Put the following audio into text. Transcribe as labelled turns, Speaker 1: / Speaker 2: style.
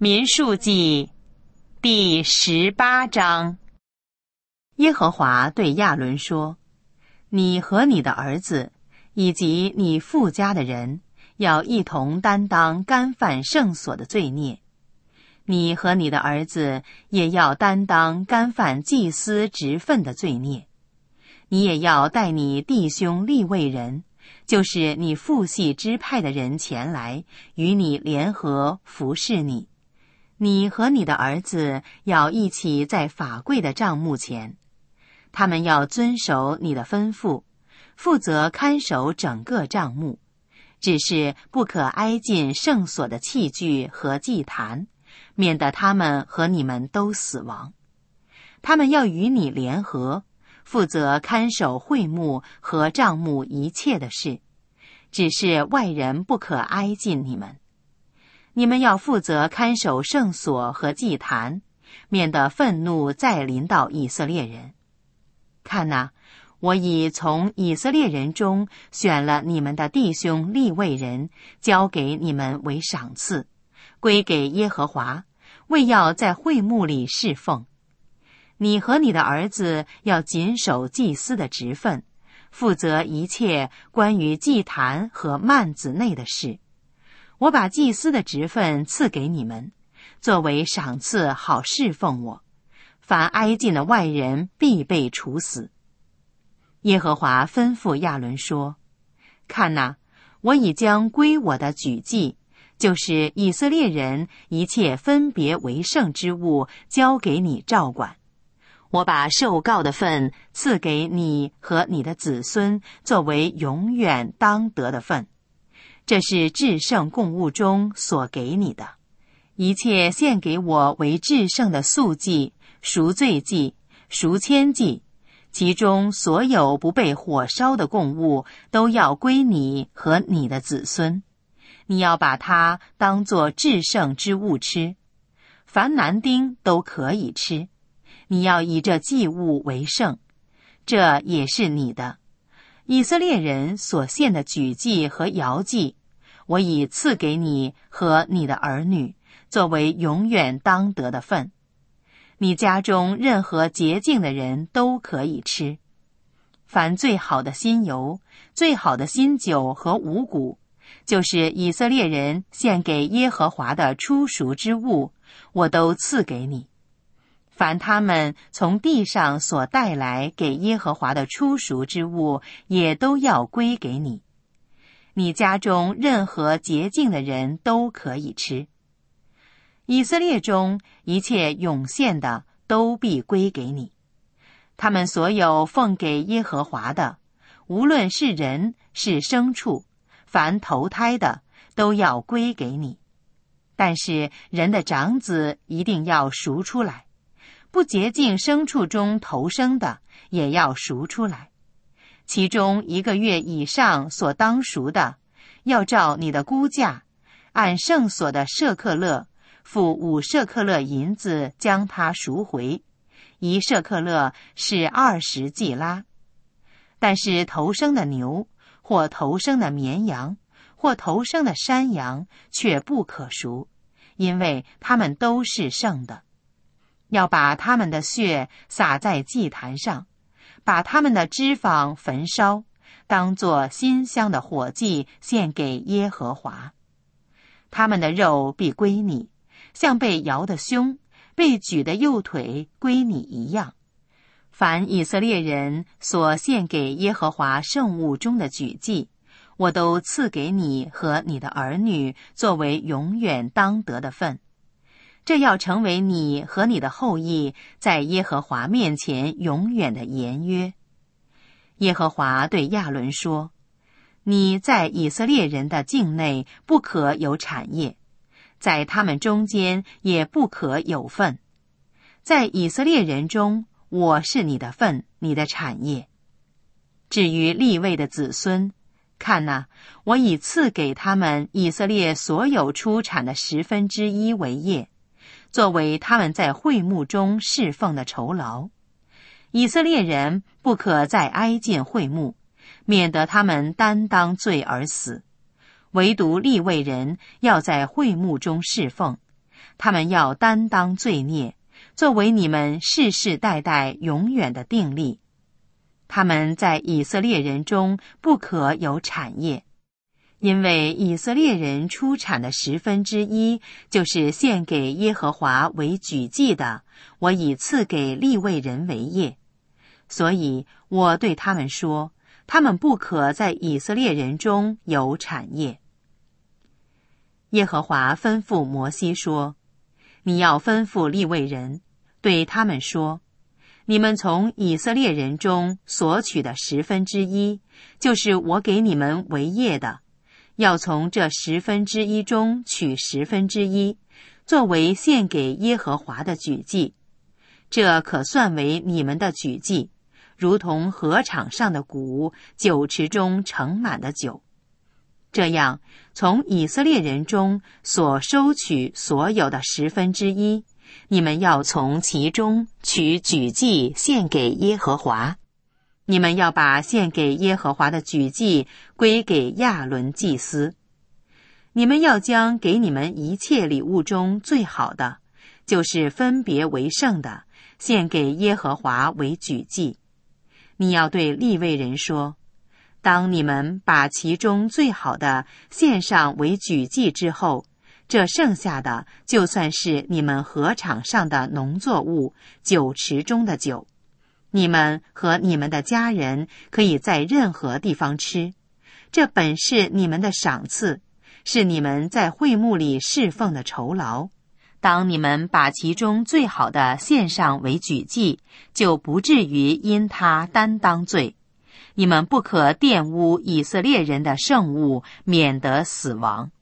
Speaker 1: 民数记第18章。耶和华对亚伦说：你和你的儿子以及你父家的人要一同担当干犯圣所的罪孽，你和你的儿子也要担当干犯祭司职分的罪孽，你也要带你弟兄利未人，就是你父系支派的人前来与你联合服侍你。你和你的儿子要一起在法柜的帐幕前，他们要遵守你的吩咐，负责看守整个帐幕，只是不可挨近圣所的器具和祭坛，免得他们和你们都死亡。他们要与你联合，负责看守会幕和帐幕一切的事，只是外人不可挨近你们。你们要负责看守圣所和祭坛，免得愤怒再临到以色列人。看哪，我已从以色列人中选了你们的弟兄利未人，交给你们为赏赐，归给耶和华，为要在会幕里侍奉。你和你的儿子要谨守祭司的职分，负责一切关于祭坛和幔子内的事。我把祭司的职分赐给你们，作为赏赐，好侍奉我。凡挨近的外人必被处死。耶和华吩咐亚伦说：看哪，我已将归我的举祭，就是以色列人一切分别为圣之物，交给你照管。我把受膏的份赐给你和你的子孙，作为永远当得的份。这是至圣供物中所给你的，一切献给我为至圣的素祭、赎罪祭、赎愆祭，其中所有不被火烧的供物，都要归你和你的子孙。你要把它当作至圣之物吃，凡男丁都可以吃。你要以这祭物为圣，这也是你的。以色列人所献的举祭和摇祭，我已赐给你和你的儿女，作为永远当得的份。你家中任何洁净的人都可以吃。凡最好的新油、最好的新酒和五谷，就是以色列人献给耶和华的初熟之物，我都赐给你。凡他们从地上所带来给耶和华的初熟之物，也都要归给你。你家中任何洁净的人都可以吃。以色列中一切涌现的都必归给你。他们所有奉给耶和华的，无论是人是牲畜，凡投胎的，都要归给你。但是人的长子一定要赎出来，不洁净牲畜中头生的也要赎出来。其中1个月以上所当赎的，要照你的估价，按圣所的舍客勒，付5舍客勒银子将它赎回，1舍客勒是20季拉。但是头生的牛，或头生的绵羊，或头生的山羊，却不可赎，因为它们都是圣的。要把它们的血洒在祭坛上，把它们的脂肪焚烧，当作馨香的火祭献给耶和华。它们的肉必归你，像被摇的胸、被举的右腿归你一样。凡以色列人所献给耶和华圣物中的举祭，我都赐给你和你的儿女，作为永远当得的份。这要成为你和你的后裔在耶和华面前永远的言约。耶和华对亚伦说：你在以色列人的境内不可有产业，在他们中间也不可有份。在以色列人中，我是你的份，你的产业。至于利未的子孙，看哪，我已赐给他们以色列所有出产的1/10为业，作为他们在会幕中侍奉的酬劳。以色列人不可再挨近会幕，免得他们担当罪而死。唯独利未人要在会幕中侍奉， 他们要担当罪孽，作为你们世世代代永远的定例。他们在以色列人中不可有产业，因为以色列人出产的1/10就是献给耶和华为举祭的，我已赐给利未人为业。所以我对他们说，他们不可在以色列人中有产业。耶和华吩咐摩西说，你要吩咐利未人，对他们说，你们从以色列人中所取的1/10，就是我给你们为业的，要从这1/10中取1/10，作为献给耶和华的举祭。这可算为你们的举祭，如同禾场上的谷，酒池中盛满的酒。这样，从以色列人中所收取所有的1/10，你们要从其中取举祭献给耶和华。你们要把献给耶和华的举祭归给亚伦祭司。你们要将给你们一切礼物中最好的，就是分别为圣的，献给耶和华为举祭。你要对利未人说，当你们把其中最好的献上为举祭之后，这剩下的就算是你们禾场上的农作物，酒池中的酒。你们和你们的家人可以在任何地方吃，这本是你们的赏赐，是你们在会幕里侍奉的酬劳。当你们把其中最好的献上为举祭，就不至于因他担当罪。你们不可玷污以色列人的圣物，免得死亡。